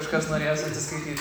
Kas norės atsiskaityti.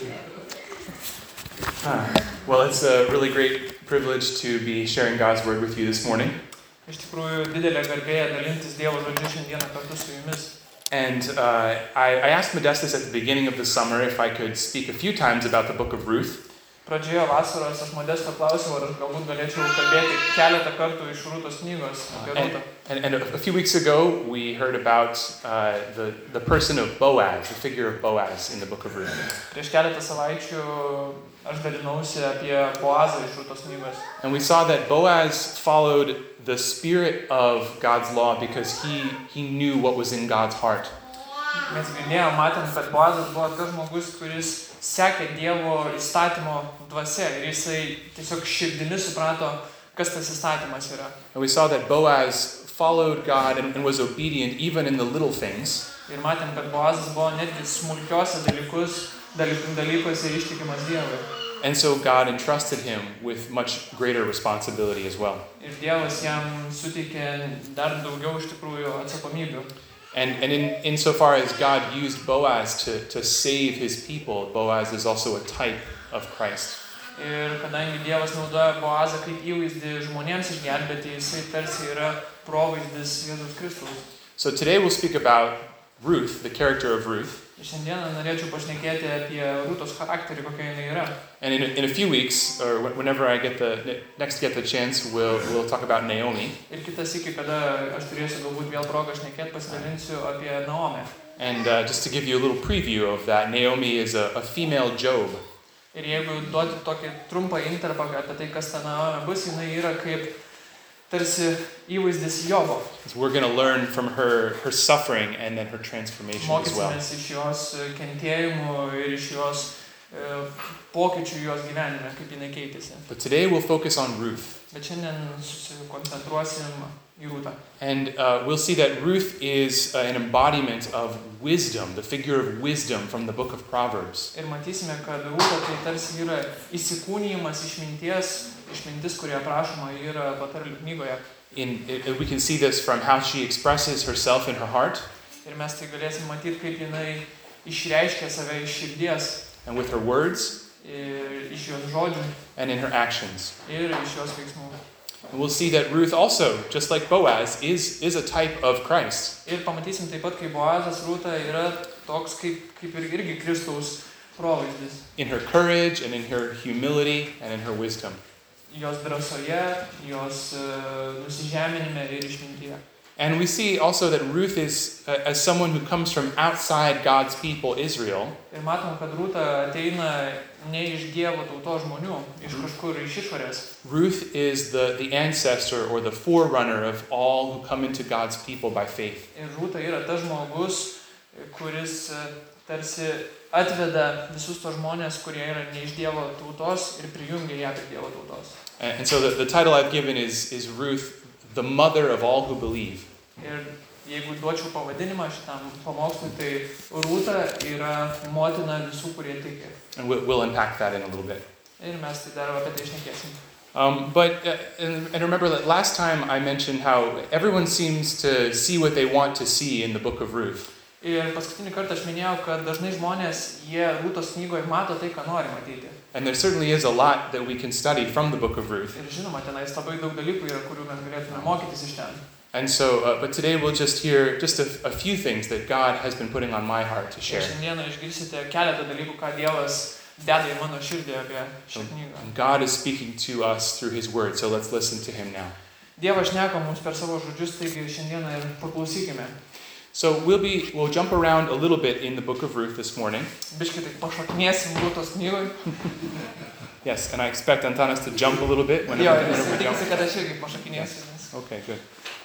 Well, it's a really great privilege to be sharing God's Word with you this morning. Iš tikrųjų, didelė garbė dalintis Dievo žodžiu šiandieną kartu su jumis. And I asked Modestus at the beginning of the summer if I could speak a few times about the book of Ruth. Pradžioje vasaros aš Modesto klausiau, ar aš galbūt galėčiau kalbėti keletą kartų iš Rūtos knygos apie Rūtą. And a few weeks ago, we heard about the person of Boaz, the figure of Boaz in the book of Ruth. Prieš keletą savaičių aš dalinausi apie Boazą iš Rūtos knygos. And we saw that Boaz followed the spirit of God's law because he knew what was in God's heart. Mes matėm, kad Boazas buvo tas žmogus, kuris sekė Dievo įstatymo dvasia ir jisai tiesiog širdimi suprato, kas tas įstatymas yra. And we saw that Boaz followed God and was obedient even in the little things. Ir matėm, kad Boazas buvo netgi smulkiuose dalykuose ir ištikimas Dievui. And so God entrusted him with much greater responsibility as well. Ir Dievas jam suteikė dar daugiau iš tikrųjų atsakomybių. And insofar as God used Boaz to save his people, Boaz is also a type of Christ. Ir kadangi Dievas naudoja Boazą kaip įvaizdį žmonėms išgelbėti, jisai tarsi yra provaizdis Jėzaus Kristaus. So today we'll speak about Ruth, the character of Ruth. Šiandieną norėčiau pašnekėti apie Rūtos charakterį, kokia jinai yra. And in a few weeks, or whenever I get the chance, we'll talk about Naomi. Ir kitą sykį, kada aš turėsiu galbūt vėl progą šnekėti, pasidalinsiu apie Naomę. And just to give you a little preview of that, Naomi is a female Job. Ir jeigu duoti tokį trumpą intarpą apie tai, kas ta Naomė bus, jinai yra kaip tarsi įvaizdis Jobo. So we're going to learn from her suffering and then her transformation as well. Mokysimės iš jos kentėjimų ir iš jos pokyčių jos gyvenime, kaip jinai keitėsi. But today we'll focus on Ruth. Bet šiandien susikoncentruosim į Rūtą. And we'll see that Ruth is an embodiment of wisdom, the figure of wisdom from the book of Proverbs. Ir matysime, kad Rūta tai tarsi yra įsikūnijimas išmintis, kurie aprašoma yra Patarlių knygoje. We can see this from how she expresses herself in her heart. Ir mes tai galėsim matyti, kaip jinai išreiškia save iš širdies. And with her words. Ir iš jos žodžių. And in her actions. Ir iš jos veiksmų. And we'll see that Ruth also, just like Boaz, is a type of Christ. Ir pamatysim taip pat, kaip Boazas Rūta yra toks kaip ir irgi Kristaus provaizdis. In her courage and in her humility and in her wisdom. Jos drąsoje, jos nusižeminime ir išmintyje. And we see also that Ruth is as someone who comes from outside God's people, Israel. Ir matom, kad Rūta ateina ne iš Dievo tautos žmonių, iš kažkur iš išorės. Ruth is the ancestor or the forerunner of all who come into God's people by faith. Ir Rūta yra tas žmogus, kuris tarsi atveda visus tos žmonės, kurie yra ne iš Dievo tautos ir prijungia ją prie Dievo tautos. And so the title I've given is Ruth, the mother of all who believe. Ir jeigu duočiau pavadinimą šitam pamokslui, tai Rūta yra motina visų, kurie tiki. And we'll unpack that in a little bit. Ir mes tai dar apie tai šnekėsim. And remember that last time I mentioned how everyone seems to see what they want to see in the book of Ruth. Ir paskutinį kartą aš minėjau, kad dažnai žmonės, jie Rūtos knygoje mato tai, ką nori matyti. And there certainly is a lot that we can study from the book of Ruth. Ir žinoma, tenais labai daug dalykų yra, kurių mes galėtume mokytis iš ten. And so, but today we'll just hear just a few things that God has been putting on my heart to share. Ir šiandieną išgirsite keletą dalykų, ką Dievas deda į mano širdį apie šią knygą. And God is speaking to us through His Word, so let's listen to Him now. Dievas šneka mums per savo žodžius, taigi šiandieną ir paklausykime. So we'll jump around a little bit in the book of Ruth this morning. Biškai taip pašokinėsim Rūtos knygoje. Yes, and I expect Antanas to jump a little bit whenever we jump. Tikisi, kad aš irgi pašokinėsiu. Okay, good.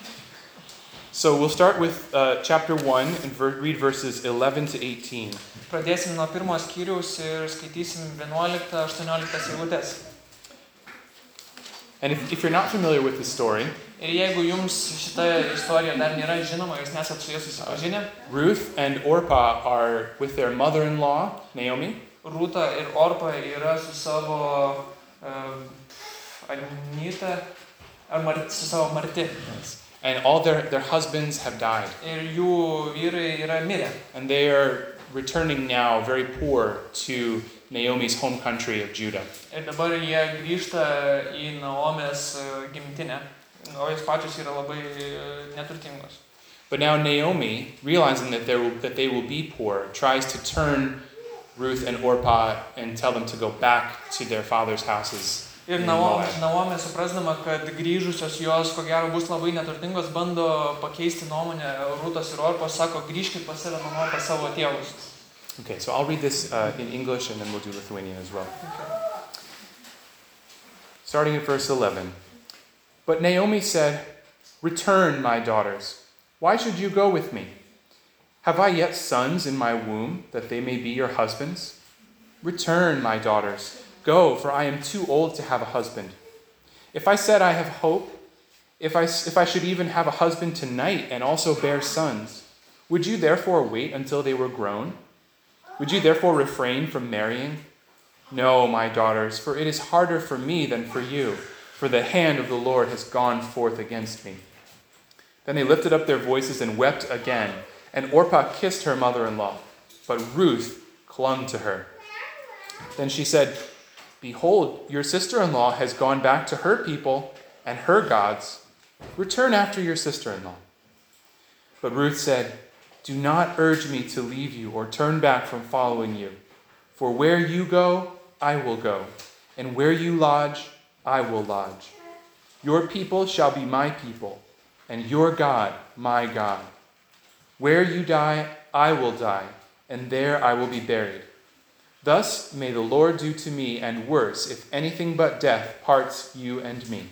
So we'll start with chapter 1 and read verses 11 to 18. Pradėsim nuo pirmo skyriaus ir skaitysim 11-18 eilutes. And if you're not familiar with the story, ir jeigu jums šita istorija dar nėra žinoma, jūs nesat su ja susipažinę, Ruth and Orpah are with their mother-in-law, Naomi. Rūta ir Orpa yra su savo Anyta, su savo Marti. And all their husbands have died. Ir jų vyrai yra mirę. And they are returning now very poor to Naomi's home country of Judah. Ir dabar jie grįžta į Naomės gimtinę, o jos pačios yra labai neturtingos. But now Naomi, realizing that they will be poor, tries to turn Ruth and Orpah and tell them to go back to their father's houses. Ir Naomė, suprasdama, kad grįžusios jos, ko gero, bus labai neturtingos, bando pakeisti nuomonę. Rūtos ir Orpos sako, grįžkit pas save namo, pas savo tėvus. Okay, so I'll read this in English and then we'll do Lithuanian as well. Okay. Starting at verse 11. But Naomi said, "Return, my daughters. Why should you go with me? Have I yet sons in my womb that they may be your husbands? Return, my daughters. Go, for I am too old to have a husband. If I said I have hope, if I should even have a husband tonight and also bear sons, would you therefore wait until they were grown? Would you therefore refrain from marrying? No, my daughters, for it is harder for me than for you, for the hand of the Lord has gone forth against me." Then they lifted up their voices and wept again, and Orpah kissed her mother-in-law, but Ruth clung to her. Then she said, "Behold, your sister-in-law has gone back to her people and her gods. Return after your sister-in-law." But Ruth said, "Do not urge me to leave you or turn back from following you. For where you go, I will go, and where you lodge, I will lodge. Your people shall be my people, and your God, my God. Where you die, I will die, and there I will be buried. Thus may the Lord do to me, and worse, if anything but death parts you and me."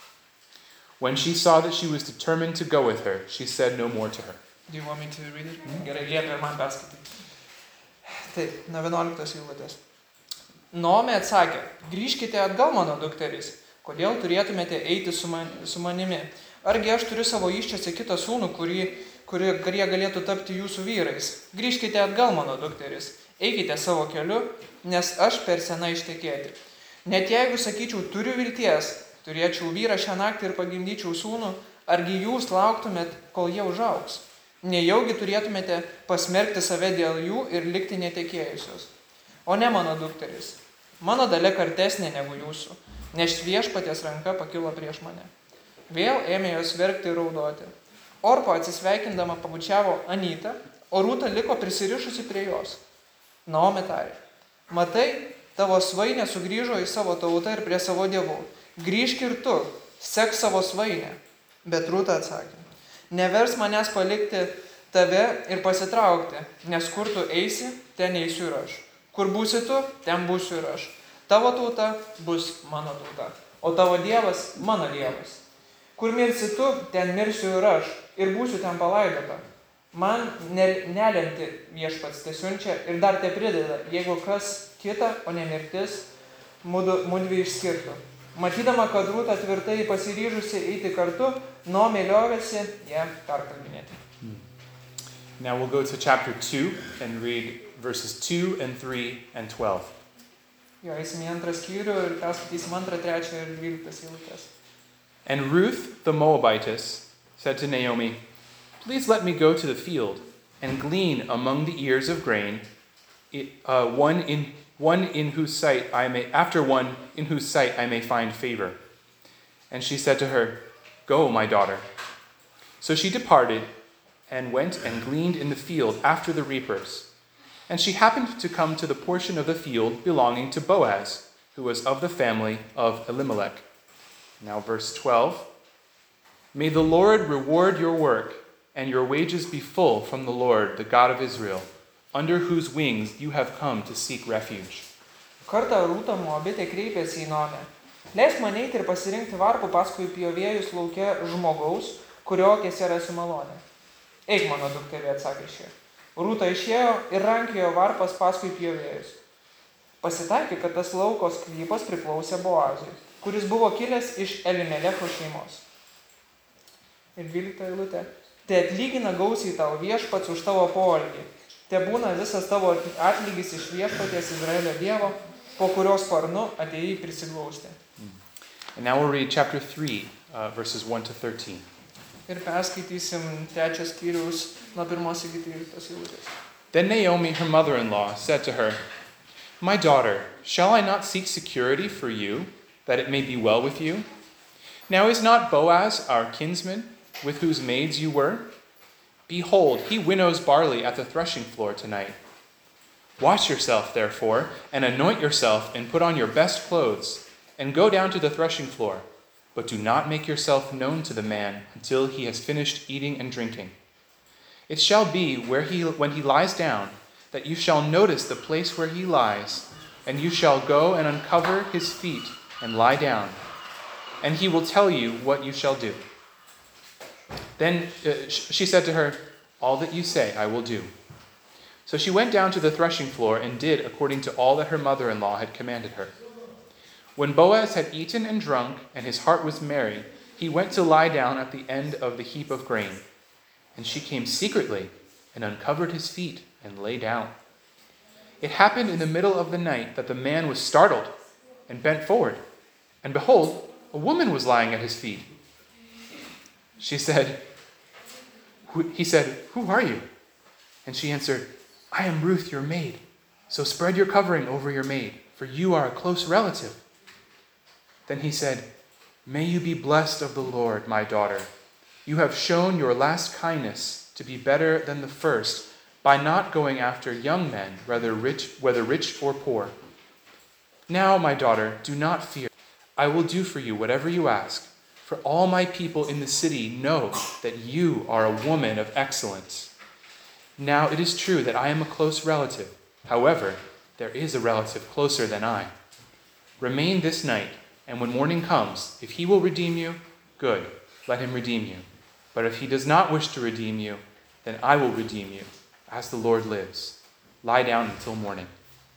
When she saw that she was determined to go with her, she said no more to her. Do you want me to read it? Gerai, liepia ir man perskaityti. Taip, nuo 11 eilutės. Naomė atsakė, "Grįžkite atgal, mano dukterys. Kodėl turėtumėte eiti su manimi? Argi aš turiu savo įsčiose kitą sūnų, kurie galėtų tapti jūsų vyrais? Grįžkite atgal, mano dukterys. Eikite savo keliu, nes aš per sena ištekėti. Net jeigu sakyčiau, turiu vilties, turėčiau vyrą šią naktį ir pagimdyčiau sūnų, argi jūs lauktumėt, kol jie užaugs? Nejaugi turėtumėte pasmerkti save dėl jų ir likti netekėjusios. O ne, mano dukterys, mano dalia kartesnė negu jūsų, nes viešpaties ranka pakilo prieš mane." Vėl ėmė jos verkti ir raudoti. Orpa atsisveikindama pabučiavo Anytą, o Rūta liko prisirišusi prie jos. Naomė tarė, "Matai, tavo svainė sugrįžo į savo tautą ir prie savo dievų. Grįžk ir tu, sek savo svainę." Bet Rūta atsakė, "Nevers manęs palikti tave ir pasitraukti, nes kur tu eisi, ten eisiu ir aš. Kur būsi tu, ten būsiu ir aš. Tavo tauta bus mano tauta, o tavo dievas mano dievas. Kur mirsi tu, ten mirsiu ir aš, ir būsiu ten palaidota. Man nelemti viešpats tesiunčia ir dar te prideda, jeigu kas kita, o ne mirtis, mudvi išskirtų." Matydama, kad Rūta tvirtai pasiryžusi eiti kartu, Naomė liovėsi ją perkalbinėti. Now we'll go to chapter 2 and read verses 2 and 3 and 12. Jo, eisim į antrą skyrių ir perskaitysim 2, 3 ir 12 eilutes. And Ruth the Moabitess said to Naomi, "Please let me go to the field and glean among the ears of grain, one in whose sight I may find favor." And she said to her, "Go, my daughter." So she departed and went and gleaned in the field after the reapers. And she happened to come to the portion of the field belonging to Boaz, who was of the family of Elimelech. Now verse 12. "May the Lord reward your work, and your wages be full from the Lord, the God of Israel, under whose wings you have come to seek refuge." Kartą Rūta Moabitė kreipėsi į Naomę. "Leisk man eiti ir pasirinkti varpų paskui pjovėjus lauke žmogaus, kurio akėse rasiu malonę." "Eik, mano dukterė," atsakė šie. Rūta išėjo ir rankiojo varpas paskui pjovėjus. Pasitaikė, kad tas lauko sklypas priklausė Boazui, kuris buvo kilęs iš Elimelecho šeimos. Ir 12 eilutė. "Te atlygina gausiai tau viešpats už tavo poelgį. Te būna visas tavo atlygis iš viešpaties Izraelio Dievo, po kurios sparnu atėjai prisiglausti." And now we'll read chapter 3, verses 1 to 13. Ir perskaitysim 3 skyriaus nuo 1 iki 13 eilutės. Then Naomi, her mother-in-law, said to her, "My daughter, shall I not seek security for you, that it may be well with you? Now is not Boaz our kinsman, with whose maids you were? Behold, he winnows barley at the threshing floor tonight. Wash yourself, therefore, and anoint yourself, and put on your best clothes, and go down to the threshing floor. But do not make yourself known to the man until he has finished eating and drinking. It shall be when he lies down, that you shall notice the place where he lies, and you shall go and uncover his feet and lie down, and he will tell you what you shall do." Then she said to her, "All that you say I will do." So she went down to the threshing floor and did according to all that her mother-in-law had commanded her. When Boaz had eaten and drunk, and his heart was merry, he went to lie down at the end of the heap of grain. And she came secretly and uncovered his feet and lay down. It happened in the middle of the night that the man was startled and bent forward, and behold, a woman was lying at his feet. He said, "Who are you?" And she answered, "I am Ruth, your maid. So spread your covering over your maid, for you are a close relative." Then he said, "May you be blessed of the Lord, my daughter. You have shown your last kindness to be better than the first by not going after young men, whether rich or poor. Now, my daughter, do not fear. I will do for you whatever you ask, for all my people in the city know that you are a woman of excellence. Now, it is true that I am a close relative. However, there is a relative closer than I. Remain this night, and when morning comes, if he will redeem you, good, let him redeem you. But if he does not wish to redeem you, then I will redeem you, as the Lord lives. Lie down until morning."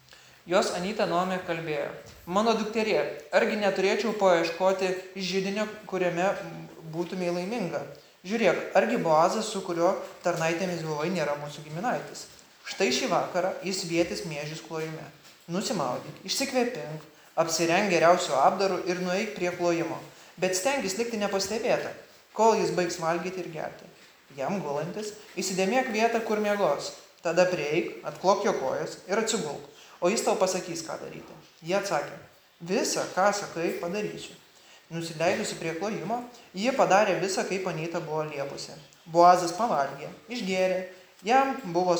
Jos anyta Naomi kalbėjo: "Mano dukterie, argi neturėčiau paieškoti židinio, kuriame būtumei laiminga? Žiūrėk, argi Boazas, su kurio tarnaitėmis buvai, nėra mūsų giminaitis? Štai šį vakarą jis vietis miežius klojime. Nusimaudyk, išsikvėpink, apsirenk geriausiu apdaru ir nueik prie klojimo, bet stenkis likti nepastebėta, kol jis baigs valgyti ir gerti. Jam gulantis, įsidėmėk vietą, kur miegos. Tada prieik, atklok jo kojas ir atsigulk, o jis tau pasakys, ką daryti." Jie atsakė: "Visa, ką sakai, padarysiu." Nusileidusi prie klojimo, ji padarė visą, kaip anyta buvo liepusi. Boazas pavalgė, išgėrė, jam buvo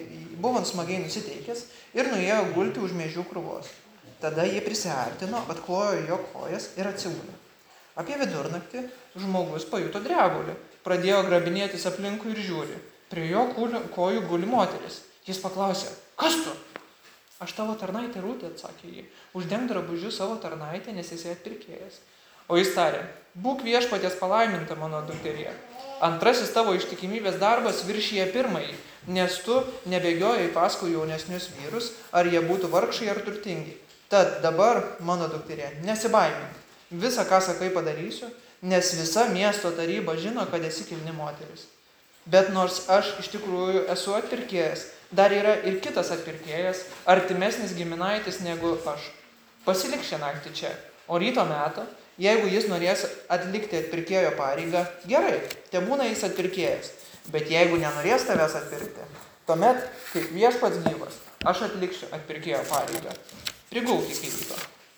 smagiai nusiteikęs ir nuėjo gulti už miežių krūvos. Tada jie prisiartino, atklojo jo kojas ir atsigulė. Apie vidurnaktį žmogus pajuto drebulį, pradėjo grabinėtis aplinkui ir žiūri. Prie jo kojų guli moteris. Jis paklausė: "Kas tu?" "Aš tavo tarnaitė Rūtė," atsakė ji. "Uždeng drabužiu savo tarnaitę, nes esi atpirkėjas." O jis tarė: "Būk viešpaties palaiminta, mano dukterie. Antrasis tavo ištikimybės darbas viršyje pirmąjį, nes tu nebėgiojai paskui jaunesnius vyrus, ar jie būtų vargšai ar turtingi. Tad dabar, mano dukterie, nesibaimink. Visą, ką sakai, padarysiu, nes visa miesto taryba žino, kad esi kilni moteris. Bet nors aš iš tikrųjų esu atpirkėjas, dar yra ir kitas atpirkėjas, artimesnis giminaitis negu aš. Pasilik šią naktį čia, o ryto metą, jeigu jis norės atlikti atpirkėjo pareigą, gerai, tebūna jis atpirkėjas. Bet jeigu nenorės tavęs atpirkti, tuomet, kaip viešpats gyvas, aš atliksiu atpirkėjo pareigą. Prigulk iki ryto."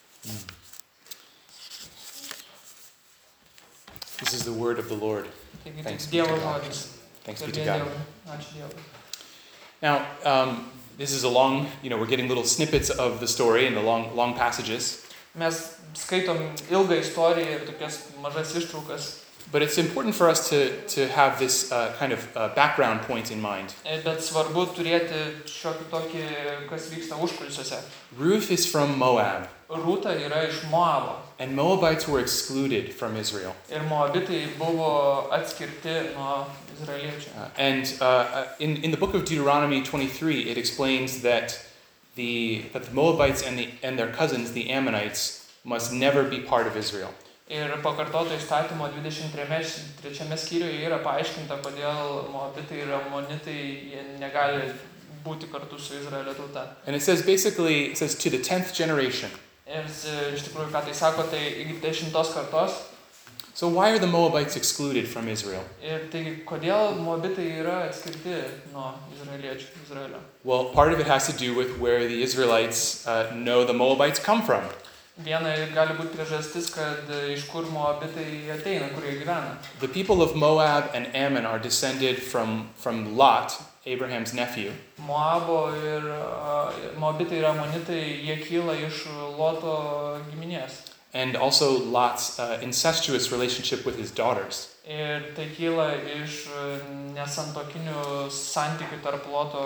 This is the word of the Lord. Taigi, Thanks be to Dievo God. žodis. Thanks be to God. Ačiū Dievui. Now, this is a long, we're getting little snippets of the story and the long passages. Mes skaitom ilgą istoriją ir tokias mažas ištraukas. But it's important for us to have this kind of background point in mind. Bet svarbu turėti šiokį tokį, kas vyksta užkulisiuose. Ruth is from Moab. Rūta yra iš Moabo. And Moabites were excluded from Israel. Ir Moabitai buvo atskirti nuo izraeliečių. In the book of Deuteronomy 23, it explains that the Moabites and their cousins, the Ammonites, must never be part of Israel. Ir pakartoto įstatymo 23 skyriuje yra paaiškinta, kodėl Moabitai ir Amonitai jie negali būti kartu su Izraelio tauta. And it says to the 10th generation. Ir iš tikrųjų, ką tai sako, tai iki 10 kartos. So why are the Moabites excluded from Israel? Ir taigi, kodėl moabitai yra atskirti nuo Izraelio? Well, part of it has to do with where the Israelites know the Moabites come from. Viena gali būti priežastis, kad iš kur moabitai ateina, kur jie gyvena. The people of Moab and Ammon are descended from Lot, Abraham's nephew. Moabo ir moabitai ir amonitai, jie kyla iš Loto giminės. And also Lot's incestuous relationship with his daughters. Ir tai kyla iš nesantokinių santykių tarp Loto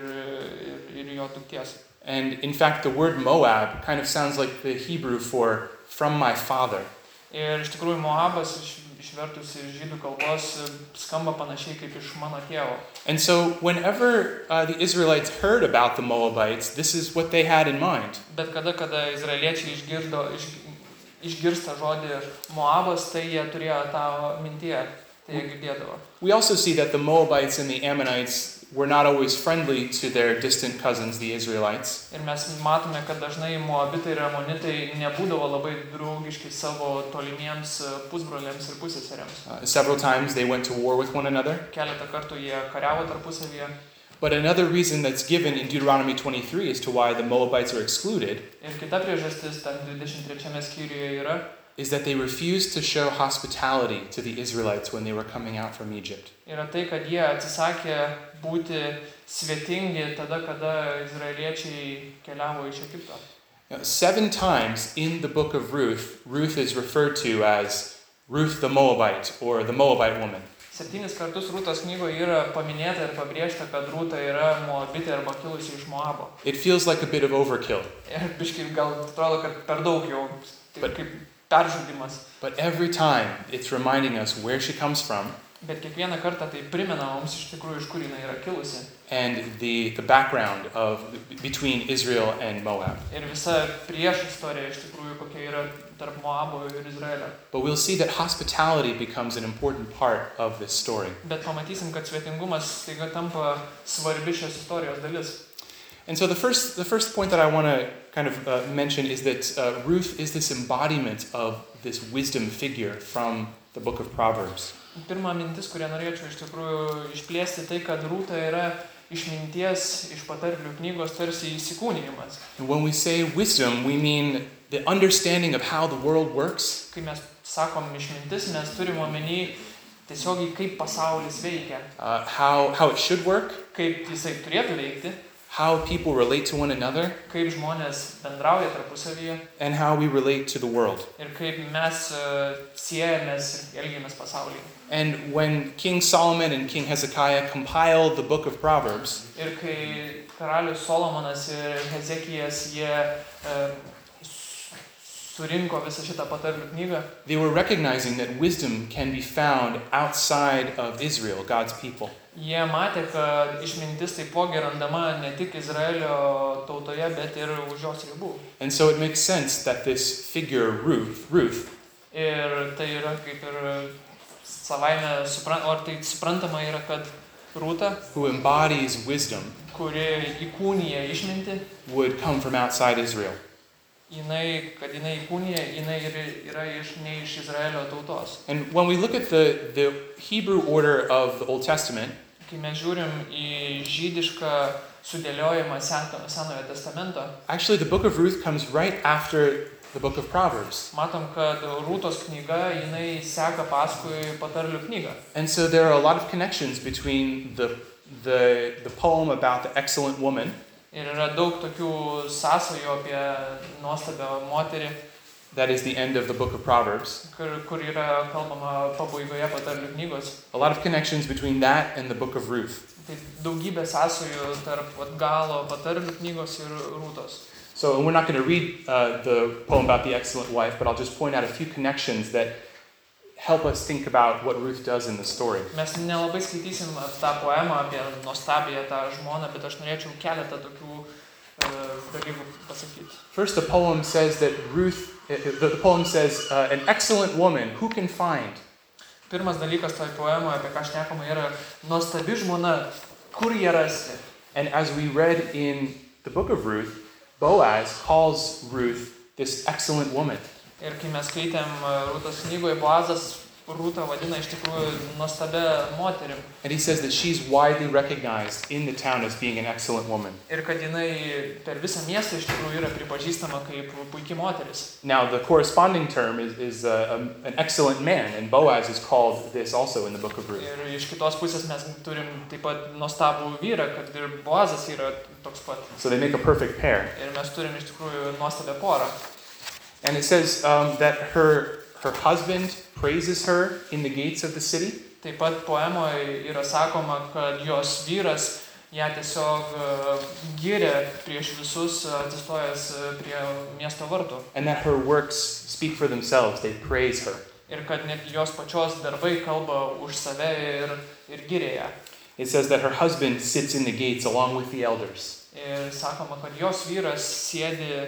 ir jo dukties. And in fact, the word Moab kind of sounds like the Hebrew for from my father. Ir iš tikrųjų Moabas išvertus iš žydų kalbos skamba panašiai kaip iš mano tėvo. And so whenever the Israelites heard about the Moabites, this is what they had in mind. Bet kada izraeliečiai išgirsta žodį Moabas, tai jie turėjo tą mintyje, tai jie girdėdavo. We also see that the Moabites and the Ammonites were not always friendly to their distant cousins, the Israelites. Ir mes matome, kad dažnai moabitai ir amonitai nebūdavo labai draugiški savo tolimiems pusbroliams ir pusseserėms. Several times they went to war with one another. Keletą kartų jie kariavo tarpusavyje. But another reason that's given in Deuteronomy 23 as to why the Moabites are excluded Ir kita priežastis, ten 23 skyriuje yra, is that they refused to show hospitality to the Israelites when they were coming out from Egypt. yra tai, kad jie atsisakė būti svetingi tada, kada izraeliečiai keliavo iš Egipto. 7 times in the book of Ruth, Ruth is referred to as Ruth the Moabite or the Moabite woman. 7 kartus Rūtos knygoje yra paminėta ir pabrėžta, kad Rūta yra moabitė arba kilusi iš Moabo. It feels like a bit of overkill. Ir biškai gal atrodo, kad per daug jau, tai kaip peržudimas. But every time it's reminding us where she comes from. Bet kiekvieną kartą tai primena mums iš tikrųjų, iš kur jinai yra kilusi. And the background of between Israel and Moab. Ir visa prieš istorija iš tikrųjų, kokia yra tarp Moabo ir Izraelio. But we'll see that hospitality becomes an important part of this story. Bet pamatysim, kad svetingumas staiga tampa svarbi šios istorijos dalis. And so the first point that I want to kind of mention is that Ruth is this embodiment of this wisdom figure from the book of Proverbs. Pirma mintis, kurią norėčiau iš tikrųjų išplėsti, tai, kad Rūta yra išminties iš patarlių knygos tarsi įsikūnijimas. And when we say wisdom, we mean the understanding of how the world works. Kai mes sakom išmintis, mes turim omeny tiesiogiai, kaip pasaulis veikia, How it should work, kaip jisai turėtų veikti, how people relate to one another, kaip žmonės bendrauja tarpusavyje and how we relate to the world. ir kaip mes siejamės ir elgiamės pasaulyje. And when King Solomon and King Hezekiah compiled the book of Proverbs, Ir kai karalius Solomonas ir Hezekijas jie surinko visą šitą patarlių knygą, they were recognizing that wisdom can be found outside of Israel, God's people. jie matė, kad išmintis taipogi randama ne tik Izraelio tautoje, bet ir už jos ribų. And so it makes sense that this figure, Ruth, Ir tai yra kaip ir savaime suprantama yra, kad Rūta, who embodies wisdom, kuri įkūnija išmintį, would come from outside Israel. kad jinai įkūnija, jinai yra ne iš Izraelio tautos. And when we look at the Hebrew order of the Old Testament, Kai mes žiūrim į žydišką sudėliojimą Senojo testamento, actually the book of Ruth comes right after the book of Proverbs. matom, kad Rūtos knyga, jinai seka paskui patarlių knygą. And so there are a lot of connections between the poem about the excellent woman Ir yra daug tokių sąsajų apie nuostabią moterį, that is the end of the book of Proverbs. kur yra kalbama pabaigoje patarlių knygos. A lot of connections between that and the book of Ruth. Tai daugybė sąsajų tarp galo patarlių knygos ir Rūtos. So we're not going to read the poem about the excellent wife, but I'll just point out a few connections that help us think about what Ruth does in the story. Mes nelabai skaitysim tą poemą apie nuostabią tą žmoną, bet aš norėčiau keletą tokių dalykų pasakyti. First, the poem says that the poem says, an excellent woman, who can find? Pirmas dalykas toj poemoje, apie ką šnekama, yra nuostabi žmona, kur ją rasti. And as we read in the book of Ruth, Boaz calls Ruth this excellent woman. Ir kai mes skaitėm Rūtos knygoje, Boazas Rūtą vadina iš tikrųjų nuostabia moterim. And he says that she's widely recognized in the town as being an excellent woman. Ir kad jinai per visą miestą iš tikrųjų yra pripažįstama kaip puikia moteris. Now, the corresponding term is an excellent man, and Boaz is called this also in the book of Ruth. Ir iš kitos pusės mes turim taip pat nuostabų vyrą, kad ir Boazas yra toks pat. So they make a perfect pair. Ir mes turim iš tikrųjų nuostabią porą. And it says that her husband praises her in the gates of the city. Taip pat poemoje yra sakoma, kad jos vyras ją tiesiog giria prieš visus atsistojęs prie miesto vartų. And that her works speak for themselves. They praise her. Ir kad net jos pačios darbai kalba už save ir giria ją. It says that her husband sits in the gates along with the elders. Ir sakoma, kad jos vyras sėdi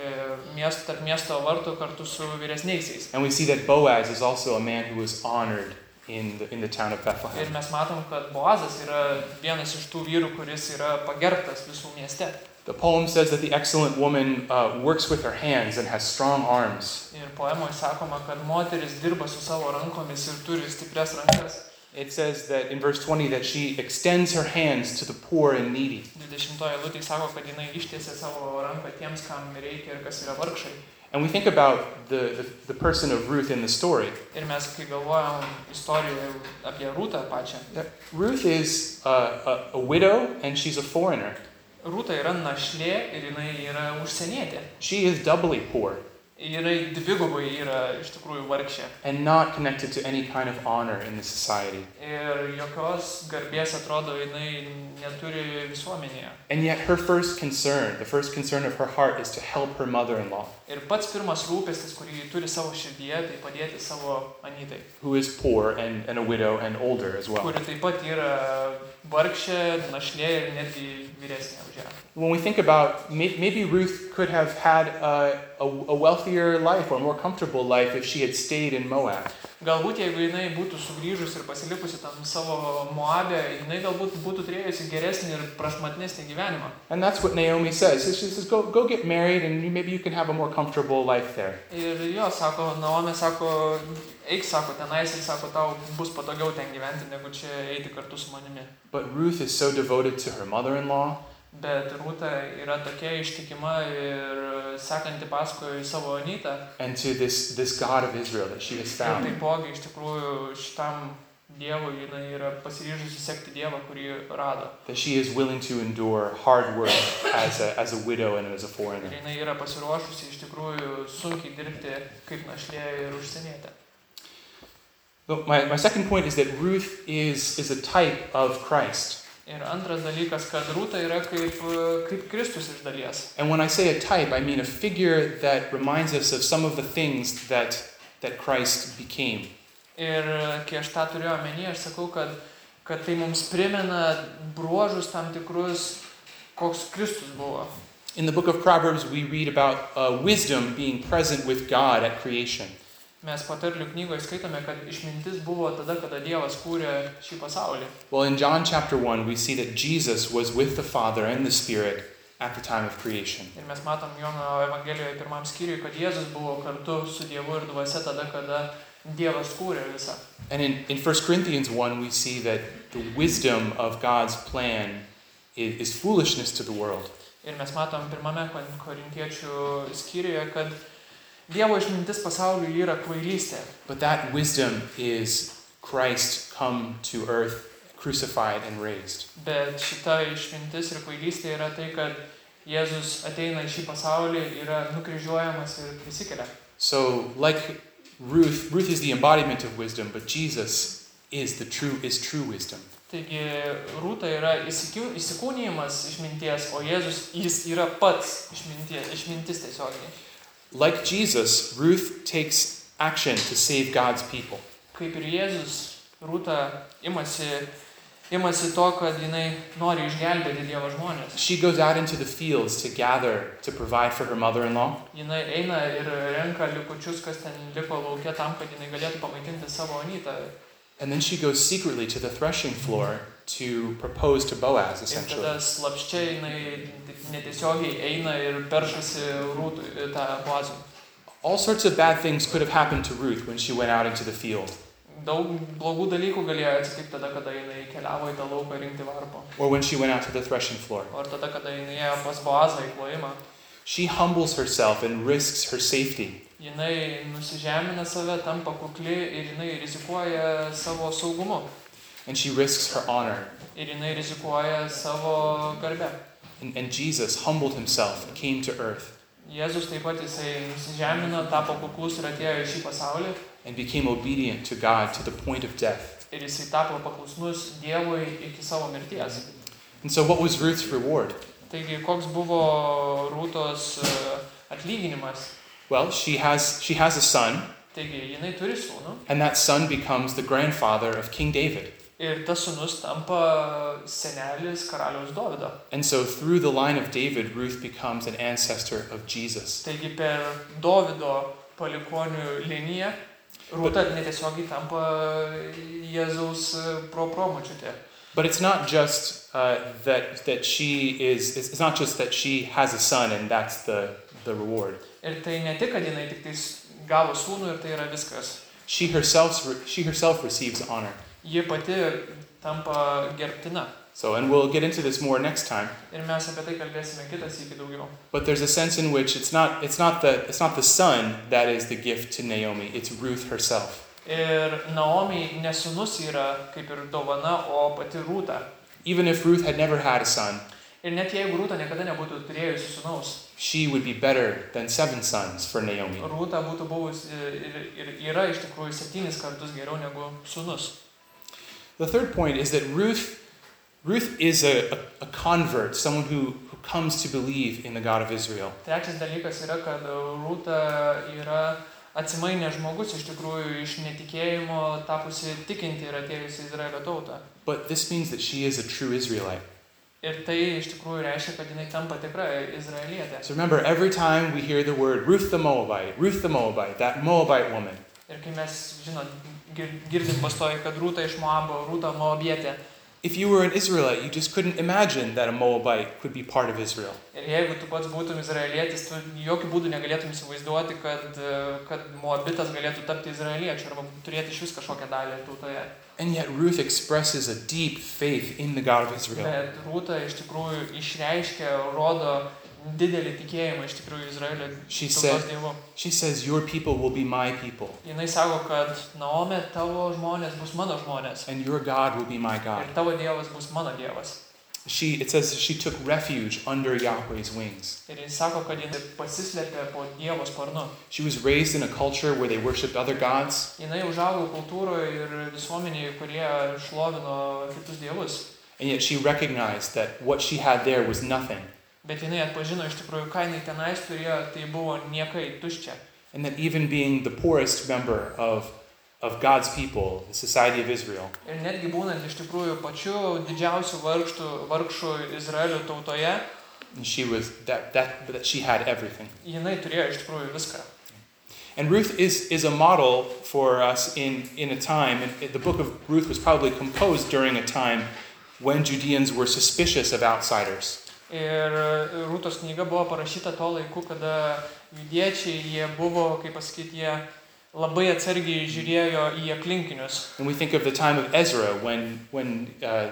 tarp miesto vartų kartu su vyresniaisiais. And we see that Boaz is also a man who was honored in the town of Ir Bethlehem. mes matom, kad Boazas yra vienas iš tų vyrų, kuris yra pagerbtas visų mieste. The poem says that the excellent woman works with her hands and has strong arms. Ir poemoje sakoma, kad moteris dirba su savo rankomis ir turi stiprias rankas. It says that in verse 20 that she extends her hands to the poor and needy. 20 eilutėje sako, kad jinai ištiesė savo ranką tiems, kam reikia ir kas yra vargšai. And we think about the person of Ruth in the story. Ir mes, kai galvojam istorijoje apie Rūtą pačią, Ruth is a widow and she's a foreigner. Rūta yra našlė ir jinai yra užsienietė. She is doubly poor Jinai dvigubai yra iš tikrųjų vargšė. and not connected to any kind of honor in the society. Ir jokios garbės atrodo jinai neturi visuomenėje. And yet her first concern, the first concern of her heart is to help her mother-in-law, Ir pats pirmas rūpestis, kurį ji turi savo širdyje, tai padėti savo anytai, who is poor and a widow and older as well. kuri taip pat yra vargšė, našlė ir netgi vyresnė už ją. When we think about maybe Ruth could have had a wealthier life or more comfortable life if she had stayed in Moab. Galbūt jeigu jinai būtų sugrįžusi ir pasilikusi tam savo Moabe, jinai galbūt būtų turėjusi geresnį ir prašmatnesnį gyvenimą. And that's what Naomi says. She says, go get married and maybe you can have a more comfortable life there. Ir jo, sako, Naomi sako, eik, sako, tenais ir sako, tau bus patogiau ten gyventi, negu čia eiti kartu su manimi. But Ruth is so devoted to her mother-in-law. Bet Rūta yra tokia ištikima ir sekanti paskui savo anytą. And to this God of Israel that she has Ir found. taipogi iš tikrųjų šitam Dievui jinai yra pasiryžusi sekti Dievą, kurį rado. That she is willing to endure hard work as a widow and as a foreigner. Ir jinai yra pasiruošusi iš tikrųjų sunkiai dirbti kaip našlė ir užsienietė. But my second point is that Ruth is a type of Christ. Ir antras dalykas, kad Rūta yra kaip Kristus iš dalies. And when I say a type, I mean a figure that reminds us of some of the things that Christ became. Ir kai aš tą turiu omenyje, aš sakau, kad tai mums primena bruožus tam tikrus, koks Kristus buvo. In the book of Proverbs, we read about wisdom being present with God at creation. Mes Patarlių knygoje skaitome, kad išmintis buvo tada, kada Dievas kūrė šį pasaulį. Well, in John chapter 1, we see that Jesus was with the Father and the Spirit at the time of creation. Ir mes matom Jono Evangelijoje 1 skyriuje, kad Jėzus buvo kartu su Dievu ir dvasia tada, kada Dievas kūrė visą. And in 1 Corinthians 1, we see that the wisdom of God's plan is foolishness to the world. Ir mes matom 1 Korintiečių skyriuje, kad Dievo išmintis pasauliui yra kvailystė. But that wisdom is Christ come to earth, crucified and raised. Bet šita išmintis ir kvailystė yra tai, kad Jėzus ateina į šį pasaulį, yra nukryžiuojamas ir prisikelia. So, like Ruth is the embodiment of wisdom, but Jesus is true wisdom. Taigi Rūta yra įsikūnijimas išminties, o Jėzus jis yra pats išmintis tiesiogiai. Like Jesus, Ruth takes action to save God's people. Kaip ir Jėzus, Rūta imasi to, kad jinai nori išgelbėti Dievo žmonės. She goes out into the fields to gather, to provide for her mother-in-law. Jinai eina ir renka likučius, kas ten liko lauke tam, kad jinai galėtų pamaitinti savo anytą. And then she goes secretly to the threshing floor to propose to Boaz, Ir essentially. tada slapčia jinai netiesiogiai eina ir peršasi Rūtui tą Boazui. All sorts of bad things could have happened to Ruth when she went out into the field, Daug blogų dalykų galėjo atsitikti tada, kada jinai keliavo į tą lauką rinkti varpo. or when she went out to the threshing floor. O ir tada, kada jinai ėjo pas Boazą į klojimą. She humbles herself and risks her safety. Jinai nusižemina save, tampa kukli ir jinai rizikuoja savo saugumu. And she risks her honor. Ir jinai rizikuoja savo garbę. And Jesus humbled himself and came to earth Jėzus taip pat jisai nusižemino, tapo kuklus ir atėjo į šį pasaulį. and became obedient to God to the point of death. Ir jisai tapo paklusnus Dievui iki savo mirties. And so what was Ruth's reward? Taigi, koks buvo Rūtos atlyginimas? Well, she has a son, Taigi, jinai turi sūnų. and that son becomes the grandfather of King David. Ir tas sūnus tampa senelis karaliaus Dovydo. And so through the line of David, Ruth becomes an ancestor of Jesus. Taigi per Dovydo palikonių liniją Rūta netiesiogiai tampa Jėzaus promočiutė. But it's not just that she is. It's not just that she has a son and that's the reward. Ir tai ne tik, kad jinai tik tais gavo sūnų ir tai yra viskas. She herself receives honor. Ji pati tampa gerbtina. So, and we'll get into this more next time. Ir mes apie tai kalbėsime kitą sykį daugiau. But there's a sense in which it's not the son that is the gift to Naomi. It's Ruth herself. Ir Naomi ne sūnus yra kaip ir dovana, o pati Rūta. Even if Ruth had never had a son, Ir net jeigu Rūta niekada nebūtų turėjusi sūnaus, she would be better than 7 sons for Naomi. Rūta būtų buvusi ir yra iš tikrųjų 7 kartus geriau negu sūnus. The third point is that Ruth is a convert, someone who comes to believe in the God of Israel. Trečias dalykas yra, kad Rūta yra atsimainęs žmogus, iš tikrųjų iš netikėjimo tapusi tikinti ir atėjusi Izraelio tautą. But this means that she is a true Israelite. Ir tai iš tikrųjų reiškia, kad jinai tampa tikra izraelietė. So remember, every time we hear the word Ruth the Moabite, that Moabite woman, Ir kai mes, girdim pastoviai, kad Rūta iš Moabo, Rūta Moabietė. if you were an Israelite, you just couldn't imagine that a Moabite could be part of Israel. Ir jeigu tu pats būtum izraelietis, tu jokių būdų negalėtum įsivaizduoti, kad Moabitas galėtų tapti izraeliečiu arba turėti iš vis kažkokią dalį tautoje. And yet Ruth expresses a deep faith in the God of Israel. Bet Rūta iš tikrųjų išreiškia, rodo didelį tikėjimą iš tikrųjų Izraelio tautos Dievu. She says, your people will be my people, Jinai sako, kad Naome, tavo žmonės bus mano žmonės and your God will be my God. ir tavo Dievas bus mano Dievas. It says she took refuge under Yahweh's wings. Ir jis sako, kad jinai pasislėpė po Dievo sparnu. She was raised in a culture where they worshipped other gods, Jinai užaugo kultūroje ir visuomenėje, kurie šlovino kitus dievus. and yet she recognized that what she had there was nothing, Bet jinai atpažino iš tikrųjų, ką jinai tenais turėjo, tai buvo niekai tuščia. and that even being the poorest member of God's people, the society of Israel, Ir netgi būnant iš tikrųjų pačiu didžiausiu vargšu Izraelio tautoje, she was that she had everything. jinai turėjo iš tikrųjų viską. And Ruth is a model for us in a time, and the book of Ruth was probably composed during a time when Judeans were suspicious of outsiders. Ir Rūtos knyga buvo parašyta tuo laiku, kada judiečiai, jie buvo, kaip pasakyti, jie labai atsargiai žiūrėjo į aplinkinius. And we think of the time of Ezra when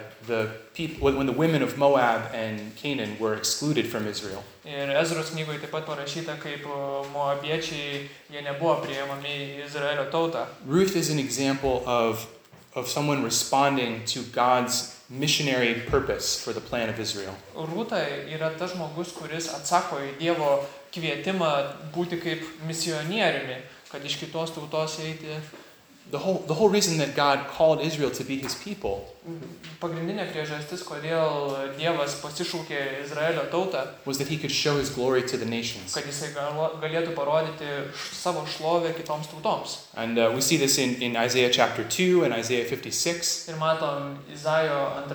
the women of Moab and Canaan were excluded from Israel. Ir Ezros knygoje taip pat parašyta, kaip moabiečiai, jie nebuvo priimami į Izraelio tautą. Ruth is an example of someone responding to God's missionary purpose for the plan of Israel. Rūta yra tas žmogus, kuris atsako į Dievo kvietimą būti kaip misionieriumi, kad iš kitos tautos eiti. The whole reason that God called Israel to be his people Pagrindinė priežastis, kodėl Dievas pasišaukė Izraelio tautą, was that he could show his glory to the nations. kad jisai galėtų parodyti savo šlovę kitoms tautoms. And we see this in Isaiah chapter 2 and Isaiah 56. Ir matom Izaijo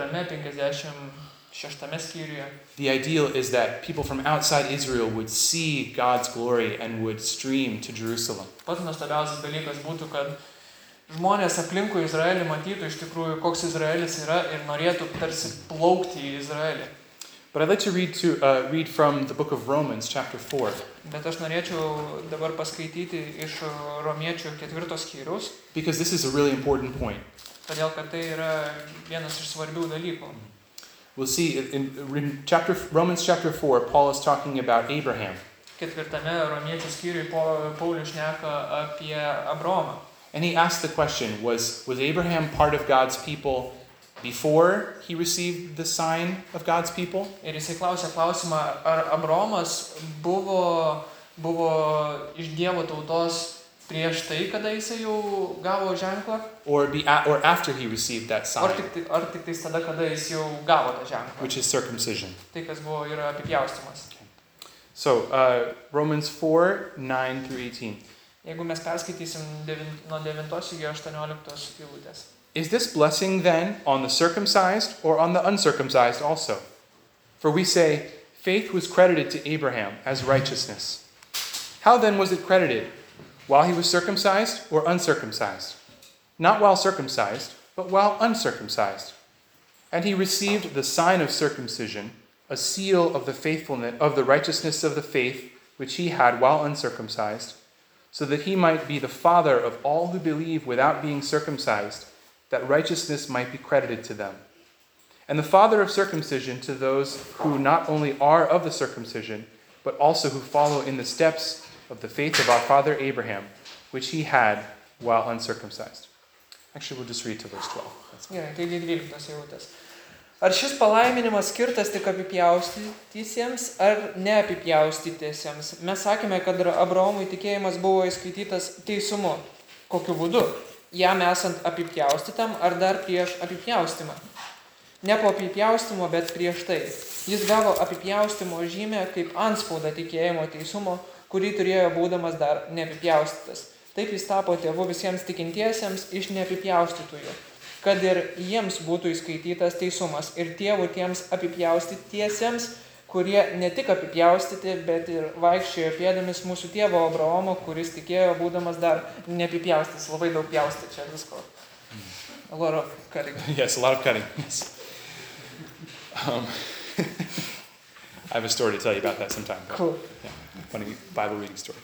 2:56 skyriuje. The ideal is that people from outside Israel would see God's glory and would stream to Jerusalem. Pats nuostabiausias dalykas būtų, kad žmonės aplinkui Izraelį matytų iš tikrųjų, koks Izraelis yra ir norėtų tarsi plaukti į Izraelį. But I'd like to read from the book of Romans, chapter 4, Bet aš norėčiau dabar paskaityti iš Romiečių 4 skyriaus, because this is a really important point. todėl kad tai yra vienas iš svarbių dalykų. We'll see in Romans chapter 4, Paul is talking about Abraham. 4 Romiečių skyriui Paulius šneka apie Abraomą. And he asked the question, was Abraham part of God's people before he received the sign of God's people? Ir jisai klausė klausimą, ar Abraomas buvo iš Dievo tautos prieš tai, kada jisai jau gavo ženklą? Or after he received that sign, Ar tik tais tada, kada jis jau gavo tą ženklą? which is circumcision. Tai, kas buvo, yra apipjaustymas. So, Romans 4, 9 through 18. Jeigu mes perskaitysim nuo 9 iki 18 eilutės. Is this blessing then on the circumcised or on the uncircumcised also? For we say, faith was credited to Abraham as righteousness. How then was it credited? While he was circumcised or uncircumcised? Not while circumcised, but while uncircumcised. And he received the sign of circumcision, a seal of the faithfulness of the righteousness of the faith which he had while uncircumcised, so that he might be the father of all who believe without being circumcised, that righteousness might be credited to them. And the father of circumcision to those who not only are of the circumcision, but also who follow in the steps of the faith of our father Abraham, which he had while uncircumcised. Actually, we'll just read to verse 12. Gerai, taigi 12 eilutės. Ar šis palaiminimas skirtas tik apipjaustytiesiems ar neapipjaustytiesiems? Mes sakėme, kad Abraomui tikėjimas buvo įskaitytas teisumu. Kokiu būdu? Jam esant apipjaustytam ar dar prieš apipjaustymą? Ne po apipjaustymo, bet prieš tai. Jis gavo apipjaustymo žymę kaip antspaudą tikėjimo teisumo, kurį turėjo būdamas dar neapipjaustytas. Taip jis tapo tėvu visiems tikintiesiems iš neapipjaustytųjų, kad ir jiems būtų įskaitytas teisumas ir tėvų tiems apipjaustytiesiems, kurie ne tik apipjaustyti, bet ir vaikščiojo pėdomis mūsų tėvo Abraomo, kuris tikėjo būdamas dar neapipjaustas. Labai daug pjaustė čia visko. A lot of cutting. Yes, a lot of cutting. Yes. I have a story to tell you about that sometime. Cool. Yeah, funny Bible reading story.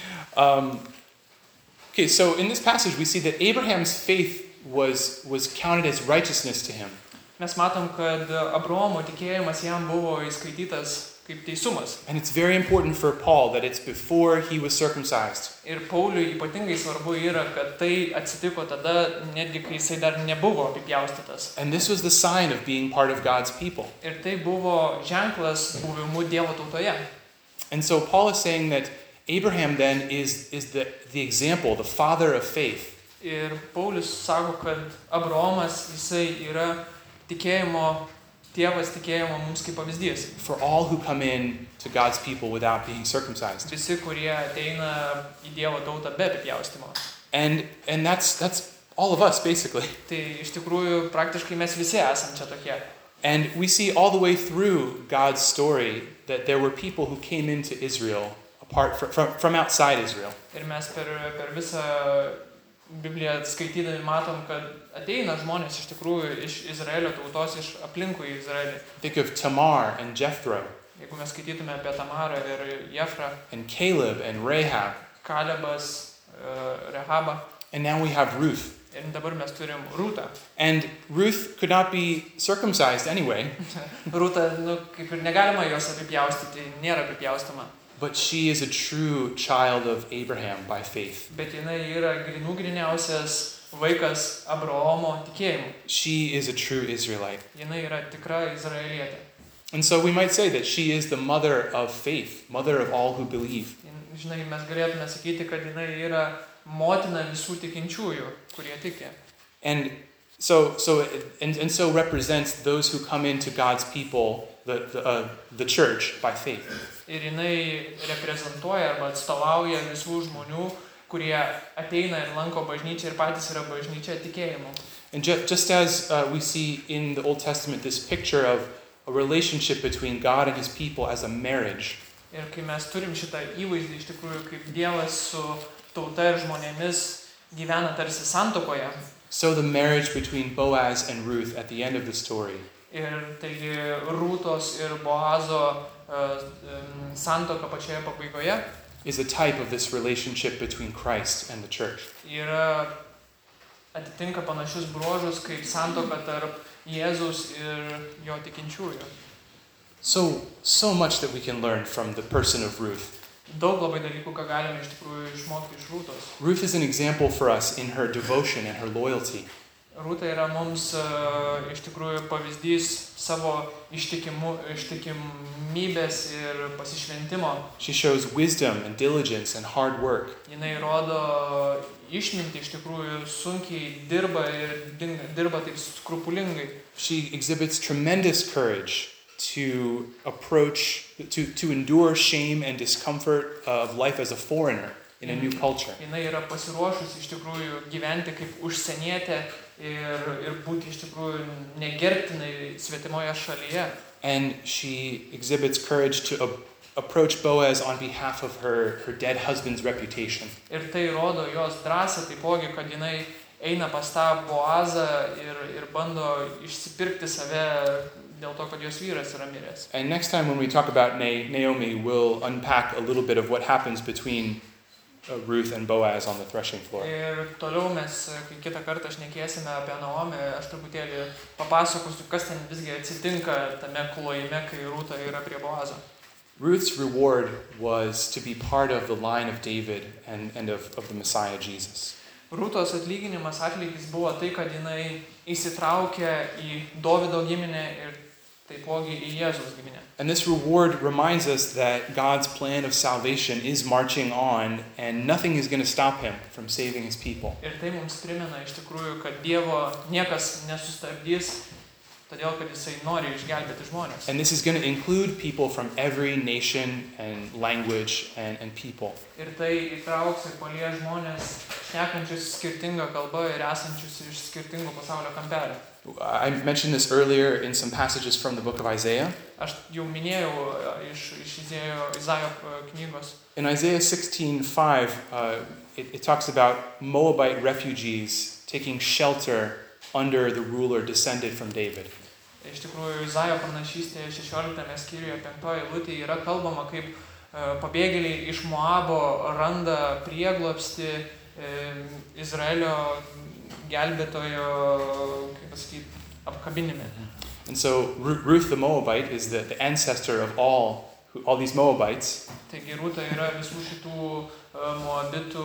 Okay, so in this passage we see that Abraham's faith was counted as righteousness to him. Mes matom, kad Abraomo tikėjimas jam buvo įskaitytas kaip teisumas. And it's very important for Paul that it's before he was circumcised. Ir Pauliui ypatingai svarbu yra, kad tai atsitiko tada, netgi kai jisai dar nebuvo apipjaustytas. And this was the sign of being part of God's people. Ir tai buvo ženklas buvimu Dievo tautoje. And so Paul is saying that Abraham then is the example, the father of faith. Ir Paulius sako, kad Abraomas jisai yra tikėjimo tėvas, tikėjimo mums kaip pavyzdys. For all who come in to God's people without being circumcised. Visi, kurie ateina į Dievo tautą be apipjaustymo. And that's all of us basically. Tai iš tikrųjų praktiškai mes visi esam čia tokie. And we see all the way through God's story that there were people who came into Israel apart from outside Israel. Ir mes per visą Bibliją skaitydami matom, kad ateina žmonės iš tikrųjų iš Izraelio tautos, iš aplinkui Izraelį. Think of Tamar and Jethro. Jeigu mes skaitytume apie Tamarą ir Jefrą, and Caleb and Rahab. Kalebas, Rehabą. And now we have Ruth. Ir dabar mes turim Rūtą. And Ruth could not be circumcised anyway. Rūta, kaip ir negalima jos apipjaustyti, nėra apipjaustoma. But she is a true child of Abraham by faith. Bet jinai yra griniausias vaikas Abraomo tikėjimu. She is a true Israelite. Jinai yra tikra izraelietė. And so we might say that she is the mother of faith, mother of all who believe. Žinai, mes galėtume sakyti, kad jinai yra motina visų tikinčiųjų, kurie tiki. And so represents those who come into God's people, the church, by faith. Ir jinai reprezentuoja arba atstovauja visų žmonių, kurie ateina ir lanko bažnyčią ir patys yra bažnyčia tikėjimu. And just as we see in the Old Testament this picture of a relationship between God and his people as a marriage. Ir kai mes turim šitą įvaizdį iš tikrųjų, kaip Dievas su tauta ir žmonėmis gyvena tarsi santuokoje. So the marriage between Boaz and Ruth at the end of the story Ir taigi Rūtos ir Boazo santuoka pačioje pabaigoje is a type of this relationship between Christ and the church. yra atitinka panašius bruožus kaip santuoka tarp Jėzaus ir jo tikinčiųjų. So much that we can learn from the person of Ruth. Daug labai dalykų, ką galime iš tikrųjų išmokti iš Rūtos. Ruth is an example for us in her devotion and her loyalty. Rūta yra mums iš tikrųjų pavyzdys savo ištikimybės ir pasišventimo. She shows wisdom and diligence and hard work. Jinai rodo išmintį, iš tikrųjų sunkiai dirba ir dirba taip skrupulingai. She exhibits tremendous courage to endure shame and discomfort of life as a foreigner in a new culture. Jinai yra pasiruošusi iš tikrųjų gyventi kaip užsienietė ir būti iš tikrųjų negerbtinai svetimoje šalyje. And she exhibits courage to approach Boaz on behalf of her dead husband's reputation. Ir tai rodo jos drąsą taipogi, kad jinai eina pas tą Boazą ir bando išsipirkti save dėl to, kad jos vyras yra miręs. And next time when we talk about Naomi, we'll unpack a little bit of what happens between Ruth and Boaz on the threshing floor. Ir toliau mes, kai kitą kartą šnekėsime apie Naomį, aš truputėlį papasakosiu, kas ten visgi atsitinka tame klojime, kai Rūta yra prie Boazo. Ruth's reward was to be part of the line of David and of the Messiah Jesus. Rūtos atlygis buvo tai, kad jinai įsitraukė į Dovido giminę ir taipogi į Jėzaus giminę. And this reward reminds us that God's plan of salvation is marching on and nothing is going to stop him from saving his people. Ir tai mums primena iš tikrųjų, kad Dievo niekas nesustabdys, todėl kad jisai nori išgelbėti žmonės. And this is going to include people from every nation and language and people. Ir tai įtrauks ir palies žmonės šnekančius skirtingą kalbą ir esančius iš skirtingų pasaulio kampelių. I mentioned this earlier in some passages from the book of Isaiah. Aš jau minėjau iš Izaijo knygos. In Isaiah 16:5, it talks about Moabite refugees taking shelter under the ruler descended from David. Iš tikrųjų, Izaijo pranašystėje 16 skyriuje 5 eilutėje yra kalbama, kaip pabėgėliai iš Moabo randa prieglobstį Izraelio gelbėtojo, kaip pasakyti, apkabinime. And so Ruth the Moabite is the ancestor of all these Moabites. Taigi Rūta yra visų šitų Moabitų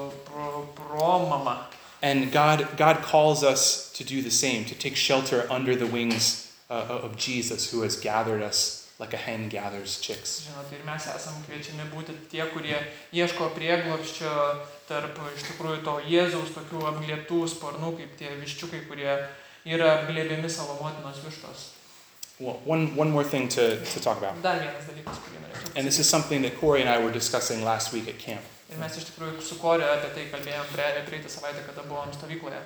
promama. And God calls us to do the same, to take shelter under the wings of Jesus, who has gathered us like a hen gathers chicks. Žinote, ir mes esam kviečiami būti tie, kurie ieško prieglobsčio tarp iš tikrųjų to Jėzaus tokių apglėbtų sparnų, kaip tie viščiukai, kurie yra glėbiami savo motinos vištos. Well, one more thing to talk about. Dar vienas dalykas, kurį norėčiau. And this is something that Corey and I were discussing last week at camp. Ir mes iš tikrųjų su Kore apie tai kalbėjom praeitą savaitę, kada buvom stovykloje.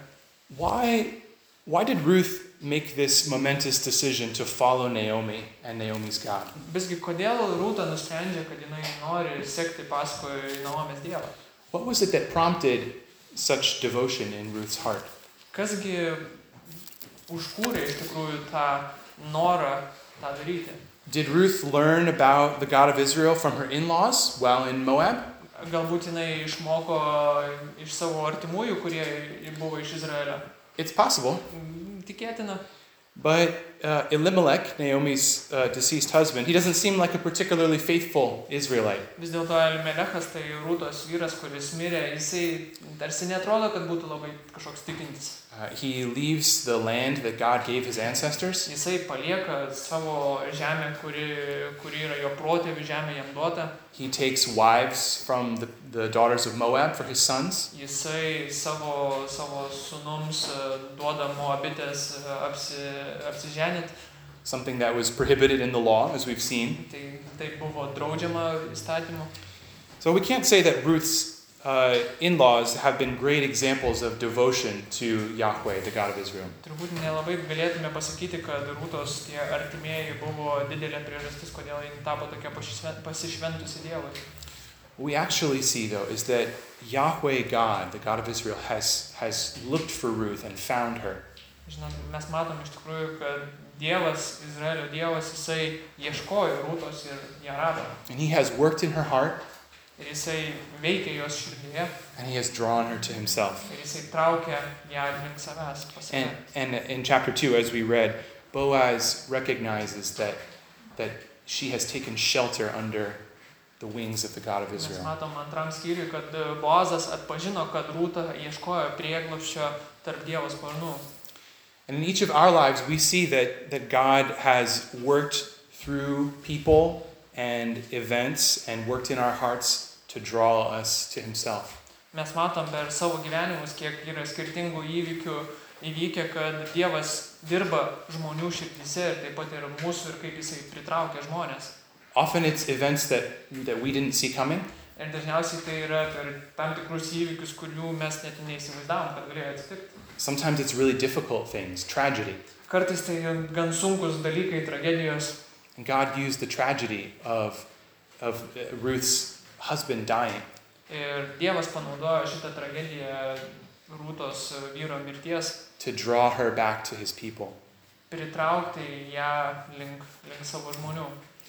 Why did Ruth make this momentous decision to follow Naomi and Naomi's God? Visgi, kodėl Rūta nusprendžia, kad jinai nori sekti paskui Naomės Dievą? What was it that prompted such devotion in Ruth's heart? Kasgi užkūrė iš tikrųjų tą norą tą daryti? Did Ruth learn about the God of Israel from her in-laws while in Moab? Galbūt jinai išmoko iš savo artimųjų, kurie buvo iš Izraelio. It's possible. Tikėtina. But Elimelech, Naomi's deceased husband, he doesn't seem like a particularly faithful Israelite. Vis dėlto Elimelechas, tai Rūtos vyras, kuris mirė, jisai tarsi netrodo, kad būtų labai kažkoks tikintis. He leaves the land that God gave his ancestors. Jisai palieka savo žemę, kuri yra jo protėvių žemė jam duota. He takes wives from the daughters of Moab for his sons. Jisai savo sūnums duoda Moabitės apsiženyti. Something that was prohibited in the law, as we've seen. Tai buvo draudžiama įstatymu. So we can't say that Ruth's in-laws have been great examples of devotion to Yahweh, the God of Israel. Turbūt nelabai galėtume pasakyti, kad Rūtos tie artimieji buvo didelė priežastis, kodėl jin tapo tokia pasišventusi Dievui. What we actually see, though, is that Yahweh God, the God of Israel, has looked for Ruth and found her. Žinot, mes matom iš tikrųjų, kad Dievas, Izraelio Dievas, jisai ieškojo Rūtos ir ją rado. And he has worked in her heart, Ir jisai veikė jos širdyje. and he has drawn her to himself. Ir jisai traukė ją link savęs pas save. And in chapter 2, as we read, Boaz recognizes that she has taken shelter under the wings of the God of Mes Israel. matom antram skyriui, kad Boazas atpažino, kad Rūta ieškojo prieglobsčio tarp Dievo sparnų. And in each of our lives, we see that God has worked through people and events and worked in our hearts to draw us to himself. Mes matom per savo gyvenimus, kiek yra skirtingų įvykių įvykę, kad Dievas dirba žmonių širdyse ir taip pat ir mūsų, ir kaip jisai pritraukia žmonės. Often it's events that we didn't see coming. Ir dažniausiai tai yra per tam tikrus įvykius, kurių mes net neįsivaizdavom, kad galėjo atsitikti. Sometimes it's really difficult things, tragedy. Kartais tai gan sunkus dalykai, tragedijos. And God used the tragedy of Ruth's husband dying Ir Dievas panaudojo šitą tragediją Rūtos vyro mirties, to draw her back to his people. pritraukti ją link savo žmonių.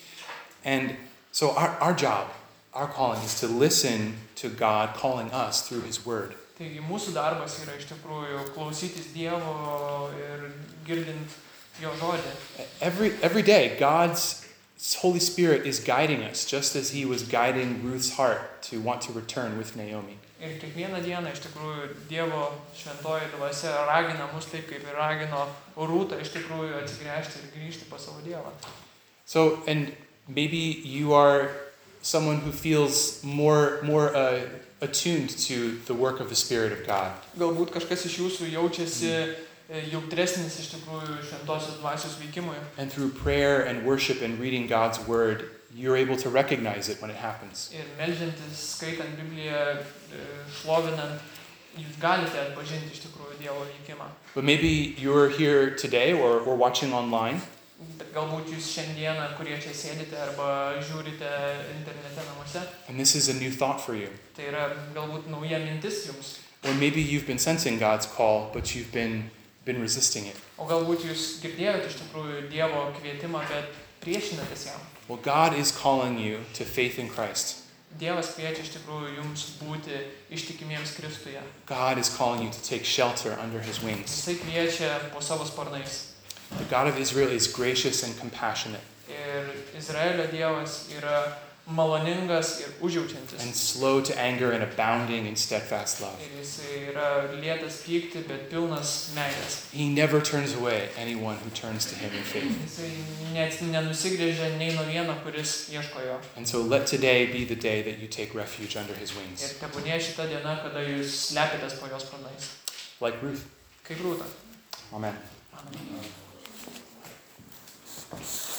And so our job, our calling is to listen to God calling us through his word. Taigi mūsų darbas yra iš tikrųjų klausytis Dievo ir girdint jo žodį. Every day, God's Holy Spirit is guiding us, just as he was guiding Ruth's heart to want to return with Naomi. Ir kiekvieną dieną iš tikrųjų Dievo šventoji dvasia ragina mus taip, kaip ir ragino Rūtą iš tikrųjų atsigręžti ir grįžti pas savo Dievą. So, and maybe you are someone who feels more attuned to the work of the Spirit of God. Galbūt kažkas iš jūsų jaučiasi jautresnis iš tikrųjų šventosios dvasios veikimui. And through prayer and worship and reading God's word, you're able to recognize it when it happens. Ir meldžiantis, skaitant Bibliją, šlovinant, jūs galite atpažinti iš tikrųjų Dievo veikimą. But maybe you're here today or watching online, Bet galbūt jūs šiandieną, kurie čia sėdite arba žiūrite internete namuose, and this is a new thought for you. tai yra galbūt nauja mintis jums. Or maybe you've been sensing God's call, but you've been resisting it. O galbūt jūs girdėjote iš tikrųjų Dievo kvietimą, bet priešinatės jam. Well, God is calling you to faith in Christ. Dievas kviečia iš tikrųjų jums būti ištikimiems Kristuje. God is calling you to take shelter under his wings. Jisai kviečia po savo sparnais. The God of Israel is gracious and compassionate Ir Izraelio Dievas yra maloningas ir užjaučiantis. and slow to anger and abounding in steadfast love. Ir jisai yra lėtas pykti, bet pilnas meilės. He never turns away anyone who turns to him in faith. Jisai net nenusigrėžia nei nuo vieno, kuris ieško jo. And so let today be the day that you take refuge under his Ir wings. tebūnie šita diena, kada jūs slepiatės po jos sparnais. Like Ruth. Kaip Rūta. Amen. Amen.